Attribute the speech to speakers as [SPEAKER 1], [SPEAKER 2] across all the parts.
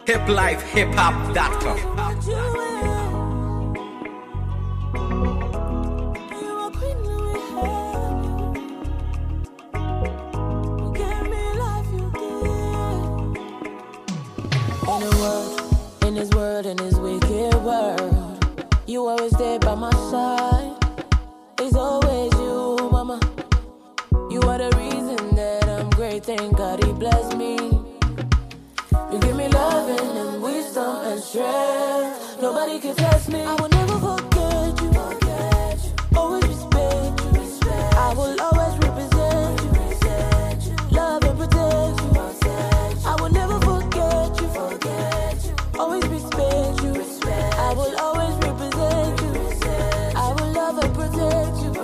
[SPEAKER 1] hiplifehiphop.com.
[SPEAKER 2] In this wicked world, you always there by my side. It's always you, mama. You are the reason that I'm great. Thank God he blessed me. You give me loving and wisdom and strength. Nobody can test me. I will never forget you. Always respect you. I will always represent you. Love and protect you. I will never forget you. Always respect you. I will always represent you. I will love and protect you.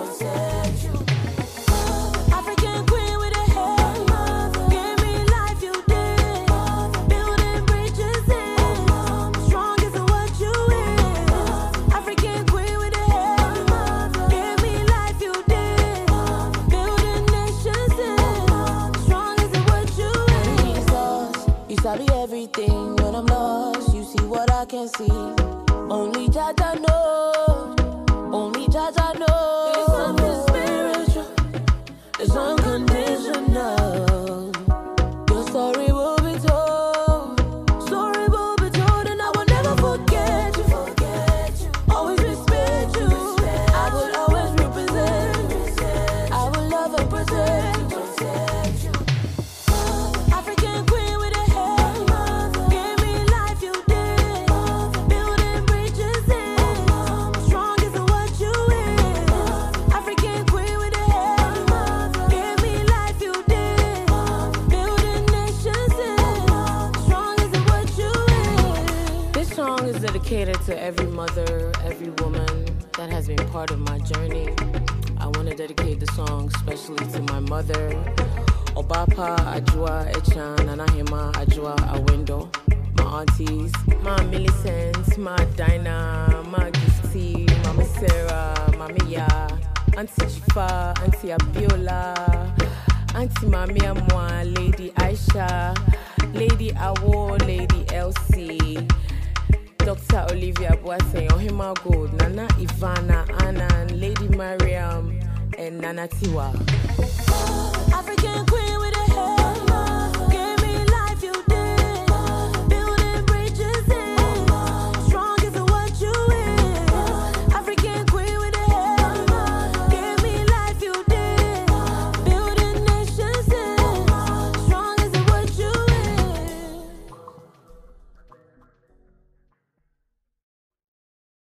[SPEAKER 2] African queen with a head. Give me life, you did. Building bridges in. Strong as what you is. African queen with a head. Give me life, you did. Building nations in. Strong as what you is. Jesus, you sabi everything when I'm lost. You see what I can see. Only Jaja knows. Only Jaja knows. It's something spiritual. It's unconditional. Your story will be told. Story will be told, and I will never forget you. Always respect you. I will always represent you. I will love and protect you. African queen with a head. Give me life, you did. Building bridges in. Strong as what you is. African queen with a head. Give me life, you did. Building nations in. Strong as what you is. This song is dedicated to every mother, every woman that has been part of my journey. I want to dedicate the song especially to my mother, Obapa Ajua Echan, Nanahima Ajua Awendo, my aunties, my Millicent, my Dinah, my Gifty, Mama Sarah, Mama Ya, Auntie Chifa, Auntie Abiola, Auntie Mami Amwa, Lady Aisha, Lady Awo, Lady Elsie, Dr. Olivia Boateng, Ohima Gold, Nana Ivana, Annan, Lady Mariam, and Nana Tiwa. African queen.